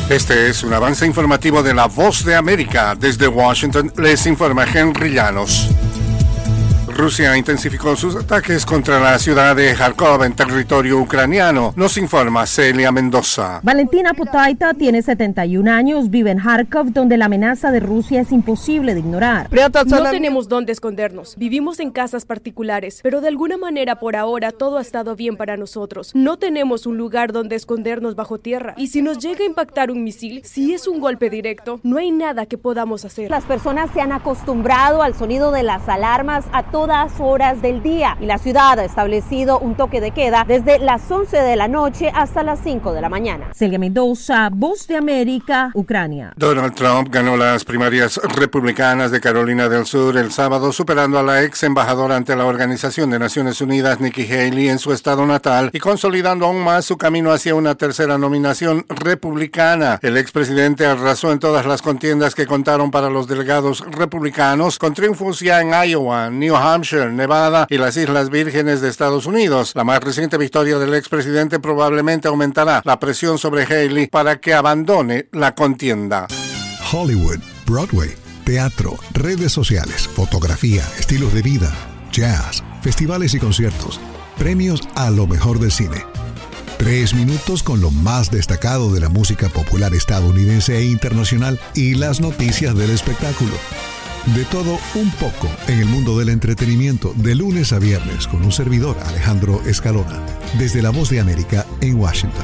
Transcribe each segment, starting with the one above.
Este es un avance informativo de La Voz de América. Desde Washington les informa Henry Llanos. Rusia intensificó sus ataques contra la ciudad de Kharkov en territorio ucraniano. Nos informa Celia Mendoza. Valentina Potaita tiene 71 años, vive en Kharkov, donde la amenaza de Rusia es imposible de ignorar. No tenemos dónde escondernos. Vivimos en casas particulares, pero de alguna manera por ahora todo ha estado bien para nosotros. No tenemos un lugar donde escondernos bajo tierra. Y si nos llega a impactar un misil, si es un golpe directo, no hay nada que podamos hacer. Las personas se han acostumbrado al sonido de las alarmas a todas horas del día y la ciudad ha establecido un toque de queda desde las 11 de la noche hasta las 5 de la mañana. Celia Mendoza, Voz de América, Ucrania. Donald Trump ganó las primarias republicanas de Carolina del Sur el sábado, superando a la ex embajadora ante la Organización de Naciones Unidas, Nikki Haley, en su estado natal y consolidando aún más su camino hacia una tercera nominación republicana. El expresidente arrasó en todas las contiendas que contaron para los delegados republicanos, con triunfos ya en Iowa, New Hampshire, Nevada y las Islas Vírgenes de Estados Unidos. La más reciente victoria del expresidente probablemente aumentará la presión sobre Haley para que abandone la contienda. Hollywood, Broadway, teatro, redes sociales, fotografía, estilos de vida, jazz, festivales y conciertos, premios a lo mejor del cine. 3 minutos con lo más destacado de la música popular estadounidense e internacional y las noticias del espectáculo. De todo un poco en el mundo del entretenimiento, de lunes a viernes, con un servidor, Alejandro Escalona, desde La Voz de América en Washington.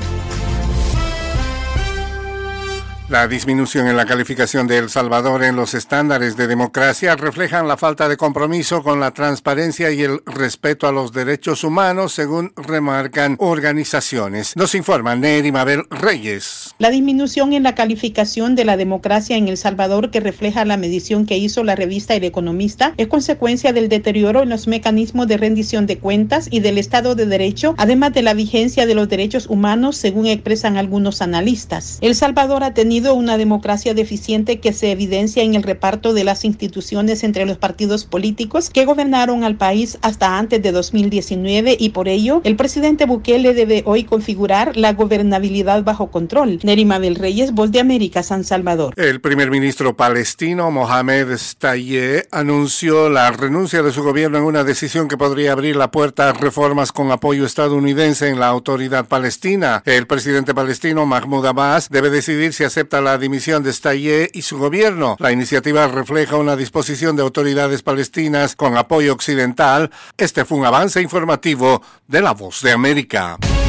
La disminución en la calificación de El Salvador en los estándares de democracia reflejan la falta de compromiso con la transparencia y el respeto a los derechos humanos, según remarcan organizaciones. Nos informa Neri Mabel Reyes. La disminución en la calificación de la democracia en El Salvador, que refleja la medición que hizo la revista El Economista, es consecuencia del deterioro en los mecanismos de rendición de cuentas y del Estado de Derecho, además de la vigencia de los derechos humanos, según expresan algunos analistas. El Salvador ha tenido una democracia deficiente que se evidencia en el reparto de las instituciones entre los partidos políticos que gobernaron al país hasta antes de 2019 y por ello el presidente Bukele debe hoy configurar la gobernabilidad bajo control. Neri Mabel Reyes, Voz de América, San Salvador. El primer ministro palestino Mohamed Shtayyeh anunció la renuncia de su gobierno en una decisión que podría abrir la puerta a reformas con apoyo estadounidense en la autoridad palestina. El presidente palestino Mahmoud Abbas debe decidir si acepta la dimisión de Shtayyeh y su gobierno. La iniciativa refleja una disposición de autoridades palestinas con apoyo occidental. Este fue un avance informativo de La Voz de América.